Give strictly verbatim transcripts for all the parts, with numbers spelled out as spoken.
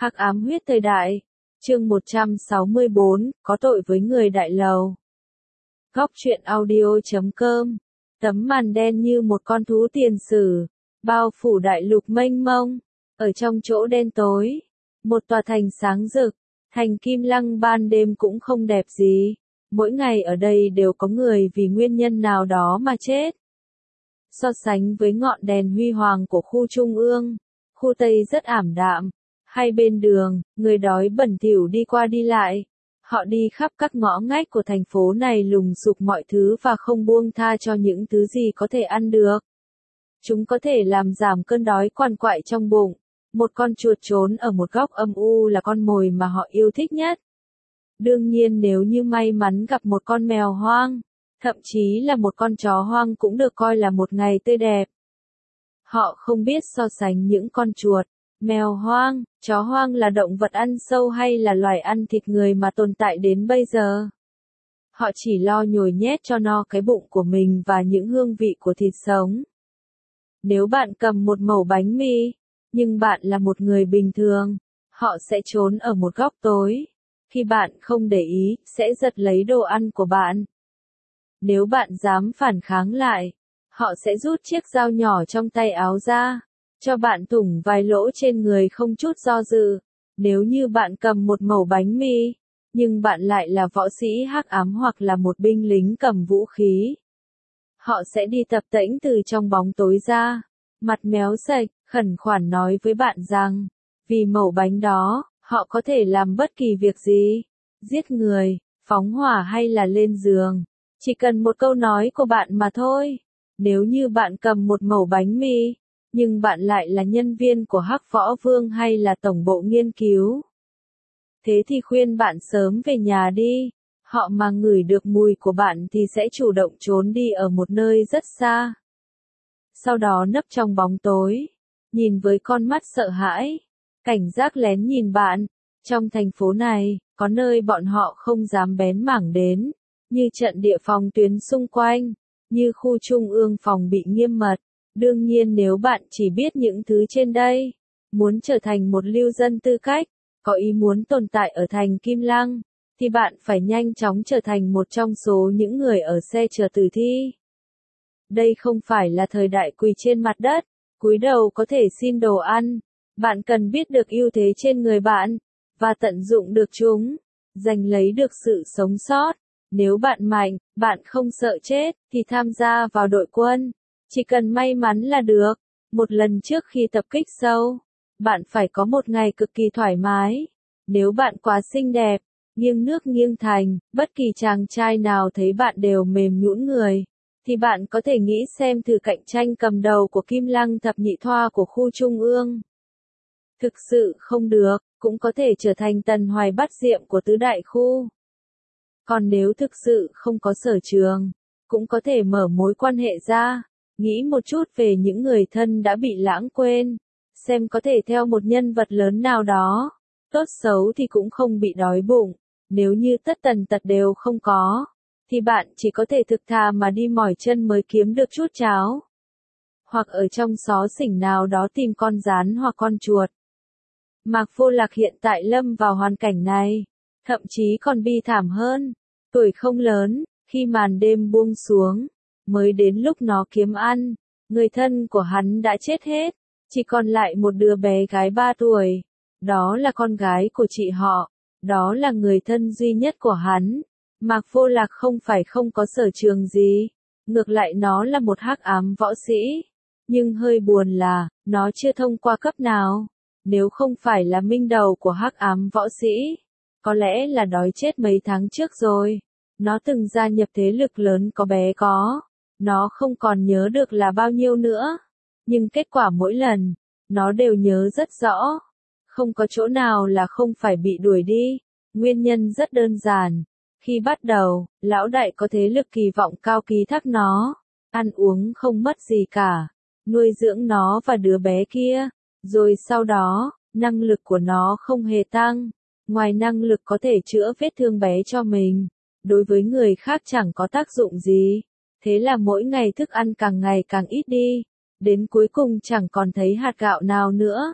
Hắc ám huyết thời đại. Chương một trăm sáu mươi bốn, có tội với người đại lầu. Góc truyện audio chấm com. Tấm màn đen như một con thú tiền sử, bao phủ đại lục mênh mông. Ở trong chỗ đen tối, một tòa thành sáng rực, thành Kim Lăng ban đêm cũng không đẹp gì. Mỗi ngày ở đây đều có người vì nguyên nhân nào đó mà chết. So sánh với ngọn đèn huy hoàng của khu trung ương, khu Tây rất ảm đạm. Hai bên đường, người đói bẩn thỉu đi qua đi lại. Họ đi khắp các ngõ ngách của thành phố này lùng sục mọi thứ và không buông tha cho những thứ gì có thể ăn được. Chúng có thể làm giảm cơn đói quằn quại trong bụng. Một con chuột trốn ở một góc âm u là con mồi mà họ yêu thích nhất. Đương nhiên nếu như may mắn gặp một con mèo hoang, thậm chí là một con chó hoang cũng được coi là một ngày tươi đẹp. Họ không biết so sánh những con chuột, mèo hoang, chó hoang là động vật ăn sâu hay là loài ăn thịt người mà tồn tại đến bây giờ. Họ chỉ lo nhồi nhét cho no cái bụng của mình và những hương vị của thịt sống. Nếu bạn cầm một mẩu bánh mì, nhưng bạn là một người bình thường, họ sẽ trốn ở một góc tối. Khi bạn không để ý, sẽ giật lấy đồ ăn của bạn. Nếu bạn dám phản kháng lại, họ sẽ rút chiếc dao nhỏ trong tay áo ra, cho bạn thủng vài lỗ trên người không chút do dự. Nếu như bạn cầm một mẩu bánh mì, nhưng bạn lại là võ sĩ hắc ám hoặc là một binh lính cầm vũ khí, họ sẽ đi tập tễnh từ trong bóng tối ra, mặt méo sạch, khẩn khoản nói với bạn rằng, vì mẩu bánh đó, họ có thể làm bất kỳ việc gì, giết người, phóng hỏa hay là lên giường. Chỉ cần một câu nói của bạn mà thôi. Nếu như bạn cầm một mẩu bánh mì, nhưng bạn lại là nhân viên của Hắc Võ Vương hay là tổng bộ nghiên cứu, thế thì khuyên bạn sớm về nhà đi. Họ mà ngửi được mùi của bạn thì sẽ chủ động trốn đi ở một nơi rất xa. Sau đó nấp trong bóng tối, nhìn với con mắt sợ hãi, cảnh giác lén nhìn bạn. Trong thành phố này, có nơi bọn họ không dám bén mảng đến, như trận địa phòng tuyến xung quanh, như khu trung ương phòng bị nghiêm mật. Đương nhiên nếu bạn chỉ biết những thứ trên đây, muốn trở thành một lưu dân tư cách, có ý muốn tồn tại ở thành Kim Lăng, thì bạn phải nhanh chóng trở thành một trong số những người ở xe chờ tử thi. Đây không phải là thời đại quỳ trên mặt đất, cúi đầu có thể xin đồ ăn. Bạn cần biết được ưu thế trên người bạn, và tận dụng được chúng, giành lấy được sự sống sót. Nếu bạn mạnh, bạn không sợ chết, thì tham gia vào đội quân. Chỉ cần may mắn là được. Một lần trước khi tập kích sâu, bạn phải có một ngày cực kỳ thoải mái. Nếu bạn quá xinh đẹp, nghiêng nước nghiêng thành, bất kỳ chàng trai nào thấy bạn đều mềm nhũn người, thì bạn có thể nghĩ xem thử cạnh tranh cầm đầu của Kim Lăng thập nhị thoa của khu trung ương. Thực sự không được, cũng có thể trở thành Tần Hoài Bát Diệm của tứ đại khu. Còn nếu thực sự không có sở trường, cũng có thể mở mối quan hệ ra, nghĩ một chút về những người thân đã bị lãng quên, xem có thể theo một nhân vật lớn nào đó, tốt xấu thì cũng không bị đói bụng. Nếu như tất tần tật đều không có, thì bạn chỉ có thể thực thà mà đi mỏi chân mới kiếm được chút cháo. Hoặc ở trong xó xỉnh nào đó tìm con gián hoặc con chuột. Mạc Vô Lạc hiện tại lâm vào hoàn cảnh này, thậm chí còn bi thảm hơn. Tuổi không lớn, khi màn đêm buông xuống, mới đến lúc nó kiếm ăn, người thân của hắn đã chết hết, chỉ còn lại một đứa bé gái ba tuổi. Đó là con gái của chị họ, đó là người thân duy nhất của hắn. Mạc Vô Lạc không phải không có sở trường gì, ngược lại nó là một hắc ám võ sĩ, nhưng hơi buồn là, nó chưa thông qua cấp nào. Nếu không phải là minh đầu của hắc ám võ sĩ, có lẽ là đói chết mấy tháng trước rồi. Nó từng gia nhập thế lực lớn có bé có, nó không còn nhớ được là bao nhiêu nữa, nhưng kết quả mỗi lần, nó đều nhớ rất rõ. Không có chỗ nào là không phải bị đuổi đi, nguyên nhân rất đơn giản. Khi bắt đầu, lão đại có thế lực kỳ vọng cao ký thác nó, ăn uống không mất gì cả, nuôi dưỡng nó và đứa bé kia, rồi sau đó, năng lực của nó không hề tăng, ngoài năng lực có thể chữa vết thương bé cho mình, đối với người khác chẳng có tác dụng gì. Thế là mỗi ngày thức ăn càng ngày càng ít đi, đến cuối cùng chẳng còn thấy hạt gạo nào nữa.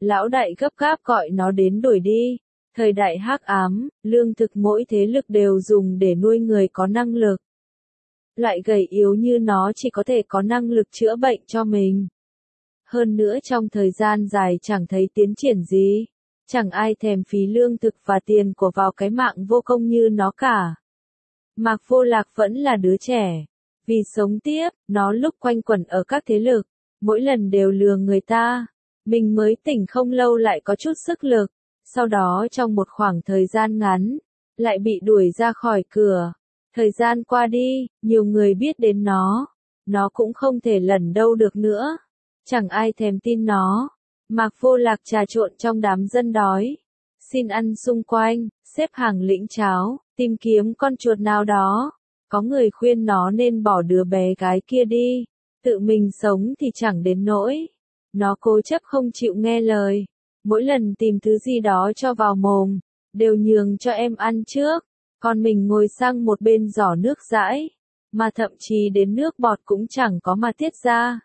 Lão đại gấp gáp gọi nó đến đuổi đi. Thời đại hắc ám, lương thực mỗi thế lực đều dùng để nuôi người có năng lực. Loại gầy yếu như nó chỉ có thể có năng lực chữa bệnh cho mình. Hơn nữa trong thời gian dài chẳng thấy tiến triển gì. Chẳng ai thèm phí lương thực và tiền của vào cái mạng vô công như nó cả. Mạc Vô Lạc vẫn là đứa trẻ. Vì sống tiếp, nó lúc quanh quẩn ở các thế lực, mỗi lần đều lừa người ta. Mình mới tỉnh không lâu lại có chút sức lực. Sau đó trong một khoảng thời gian ngắn, lại bị đuổi ra khỏi cửa. Thời gian qua đi, nhiều người biết đến nó. Nó cũng không thể lẩn đâu được nữa. Chẳng ai thèm tin nó. Mạc Vô Lạc trà trộn trong đám dân đói. Xin ăn xung quanh, xếp hàng lĩnh cháo, tìm kiếm con chuột nào đó. Có người khuyên nó nên bỏ đứa bé gái kia đi. Tự mình sống thì chẳng đến nỗi. Nó cố chấp không chịu nghe lời. Mỗi lần tìm thứ gì đó cho vào mồm, đều nhường cho em ăn trước. Còn mình ngồi sang một bên giỏ nước dãi. Mà thậm chí đến nước bọt cũng chẳng có mà tiết ra.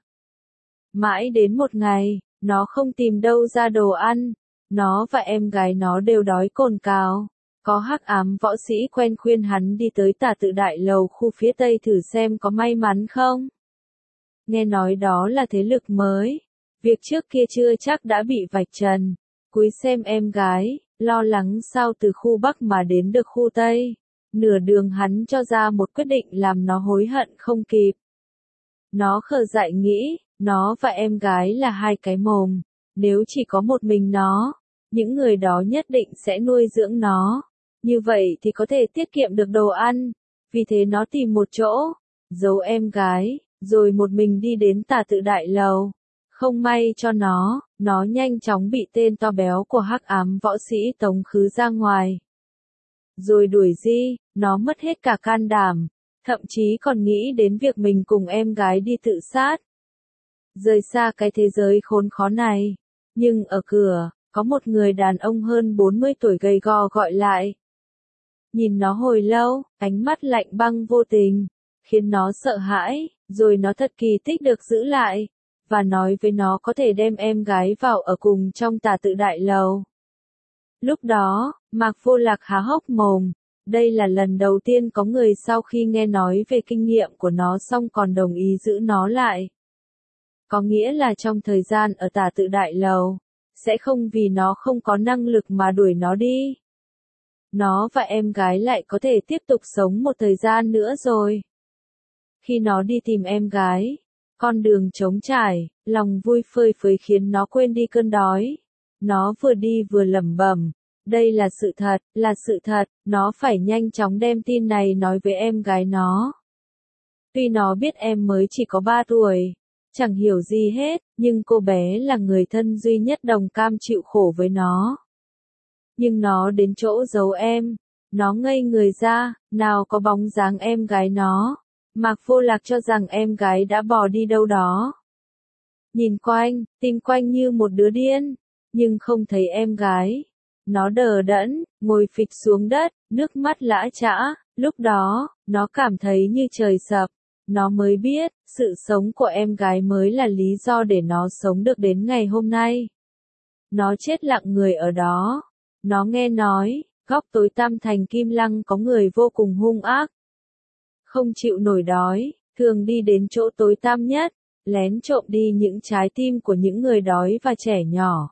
Mãi đến một ngày, nó không tìm đâu ra đồ ăn. Nó và em gái nó đều đói cồn cào. Có hắc ám võ sĩ quen khuyên hắn đi tới Tà Tự Đại Lầu khu phía Tây thử xem có may mắn không. Nghe nói đó là thế lực mới. Việc trước kia chưa chắc đã bị vạch trần. Cúi xem em gái, lo lắng sao từ khu Bắc mà đến được khu Tây. Nửa đường hắn cho ra một quyết định làm nó hối hận không kịp. Nó khờ dại nghĩ, nó và em gái là hai cái mồm. Nếu chỉ có một mình nó, những người đó nhất định sẽ nuôi dưỡng nó. Như vậy thì có thể tiết kiệm được đồ ăn. Vì thế nó tìm một chỗ, giấu em gái, rồi một mình đi đến Tà Tự Đại Lầu. Không may cho nó, nó nhanh chóng bị tên to béo của hắc ám võ sĩ tống khứ ra ngoài. Rồi đuổi Di, nó mất hết cả can đảm, thậm chí còn nghĩ đến việc mình cùng em gái đi tự sát. Rời xa cái thế giới khốn khó này. Nhưng ở cửa, có một người đàn ông hơn bốn mươi tuổi gầy gò gọi lại. Nhìn nó hồi lâu, ánh mắt lạnh băng vô tình, khiến nó sợ hãi, rồi nó thật kỳ tích được giữ lại, và nói với nó có thể đem em gái vào ở cùng trong Tà Tự Đại Lầu. Lúc đó, Mạc Vô Lạc há hốc mồm, đây là lần đầu tiên có người sau khi nghe nói về kinh nghiệm của nó xong còn đồng ý giữ nó lại. Có nghĩa là trong thời gian ở Tà Tự Đại Lầu, sẽ không vì nó không có năng lực mà đuổi nó đi. Nó và em gái lại có thể tiếp tục sống một thời gian nữa rồi. Khi nó đi tìm em gái, con đường trống trải, lòng vui phơi phới khiến nó quên đi cơn đói. Nó vừa đi vừa lẩm bẩm, đây là sự thật, là sự thật, nó phải nhanh chóng đem tin này nói với em gái nó. Tuy nó biết em mới chỉ có ba tuổi, chẳng hiểu gì hết, nhưng cô bé là người thân duy nhất đồng cam chịu khổ với nó. Nhưng nó đến chỗ giấu em, nó ngây người ra, nào có bóng dáng em gái nó. Mạc Vô Lạc cho rằng em gái đã bỏ đi đâu đó. Nhìn quanh, tìm quanh như một đứa điên, nhưng không thấy em gái. Nó đờ đẫn, ngồi phịch xuống đất, nước mắt lã chã, lúc đó, nó cảm thấy như trời sập. Nó mới biết, sự sống của em gái mới là lý do để nó sống được đến ngày hôm nay. Nó chết lặng người ở đó. Nó nghe nói, góc tối tăm thành Kim Lăng có người vô cùng hung ác. Không chịu nổi đói, thường đi đến chỗ tối tăm nhất, lén trộm đi những trái tim của những người đói và trẻ nhỏ.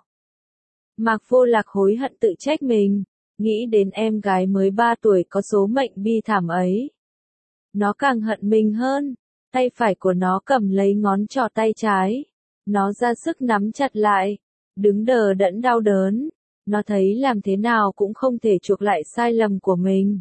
Mạc Vô Lạc hối hận tự trách mình, nghĩ đến em gái mới ba tuổi có số mệnh bi thảm ấy. Nó càng hận mình hơn, tay phải của nó cầm lấy ngón trỏ tay trái. Nó ra sức nắm chặt lại, đứng đờ đẫn đau đớn. Nó thấy làm thế nào cũng không thể chuộc lại sai lầm của mình.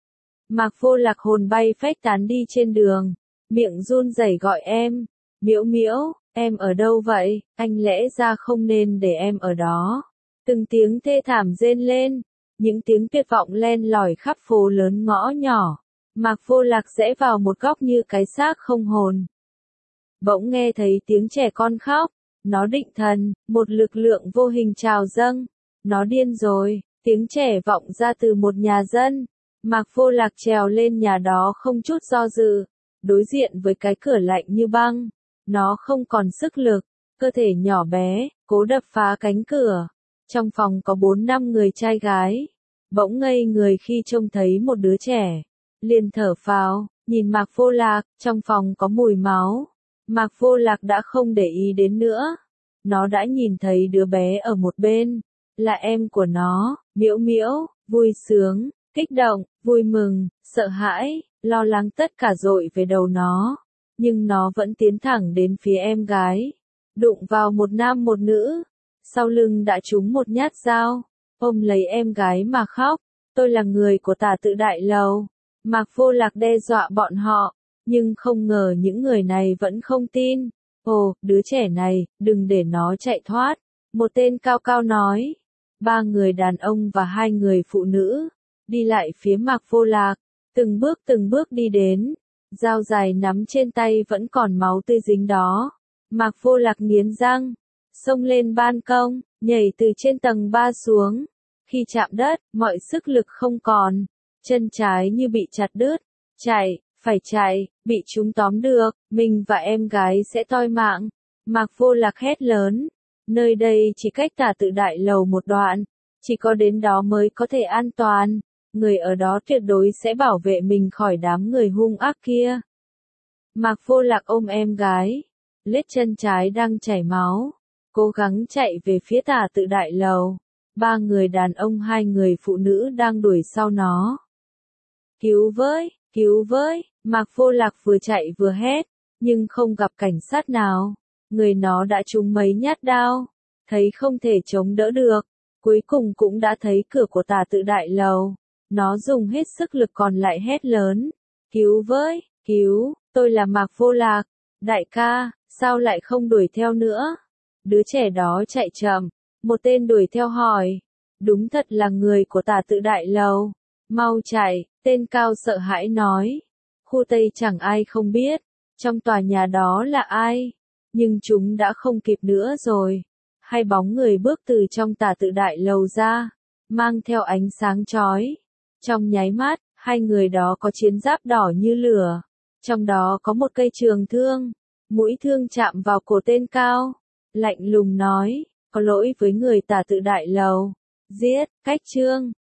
Mạc Vô Lạc hồn bay phách tán đi trên đường, miệng run rẩy gọi em, Miễu Miễu, em ở đâu vậy, anh lẽ ra không nên để em ở đó. Từng tiếng thê thảm rên lên, những tiếng tuyệt vọng len lỏi khắp phố lớn ngõ nhỏ. Mạc Vô Lạc rẽ vào một góc như cái xác không hồn. Bỗng nghe thấy tiếng trẻ con khóc, nó định thần, một lực lượng vô hình trào dâng. Nó điên rồi, tiếng trẻ vọng ra từ một nhà dân. Mạc Vô Lạc trèo lên nhà đó không chút do dự, đối diện với cái cửa lạnh như băng. Nó không còn sức lực, cơ thể nhỏ bé, cố đập phá cánh cửa. Trong phòng có bốn năm người trai gái. Bỗng ngây người khi trông thấy một đứa trẻ. Liền thở phào, nhìn Mạc Vô Lạc, trong phòng có mùi máu. Mạc Vô Lạc đã không để ý đến nữa. Nó đã nhìn thấy đứa bé ở một bên. Là em của nó, Miễu Miễu, vui sướng, kích động, vui mừng, sợ hãi, lo lắng tất cả dội về đầu nó. Nhưng nó vẫn tiến thẳng đến phía em gái. Đụng vào một nam một nữ. Sau lưng đã trúng một nhát dao. Ôm lấy em gái mà khóc. Tôi là người của Tả Tự Đại Lầu. Mạc Vô Lạc đe dọa bọn họ. Nhưng không ngờ những người này vẫn không tin. Ồ, đứa trẻ này, đừng để nó chạy thoát. Một tên cao cao nói. Ba người đàn ông và hai người phụ nữ. Đi lại phía Mạc Vô Lạc. Từng bước từng bước đi đến. Dao dài nắm trên tay vẫn còn máu tươi dính đó. Mạc Vô Lạc nghiến răng. Xông lên ban công, nhảy từ trên tầng ba xuống. Khi chạm đất, mọi sức lực không còn. Chân trái như bị chặt đứt. Chạy, phải chạy, bị chúng tóm được, mình và em gái sẽ toi mạng. Mạc Vô Lạc hét lớn. Nơi đây chỉ cách Tả Tự Đại Lầu một đoạn. Chỉ có đến đó mới có thể an toàn. Người ở đó tuyệt đối sẽ bảo vệ mình khỏi đám người hung ác kia. Mạc Vô Lạc ôm em gái. Lết chân trái đang chảy máu. Cố gắng chạy về phía Tả Tự Đại Lầu. Ba người đàn ông hai người phụ nữ đang đuổi sau nó. Cứu với, cứu với, Mạc Vô Lạc vừa chạy vừa hét, nhưng không gặp cảnh sát nào. Người nó đã trúng mấy nhát đao, thấy không thể chống đỡ được. Cuối cùng cũng đã thấy cửa của Tả Tự Đại Lầu. Nó dùng hết sức lực còn lại hét lớn. Cứu với, cứu, tôi là Mạc Vô Lạc. Đại ca, sao lại không đuổi theo nữa? Đứa trẻ đó chạy chậm. Một tên đuổi theo hỏi. Đúng thật là người của Tả Tự Đại Lầu. Mau chạy, tên cao sợ hãi nói. Khu Tây chẳng ai không biết. Trong tòa nhà đó là ai? Nhưng chúng đã không kịp nữa rồi. Hai bóng người bước từ trong Tả Tự Đại Lầu ra. Mang theo ánh sáng chói. Trong nháy mắt, hai người đó có chiến giáp đỏ như lửa. Trong đó có một cây trường thương. Mũi thương chạm vào cổ tên cao. Lạnh lùng nói, có lỗi với người Tả Tự Đại Lầu. Giết, cách trương.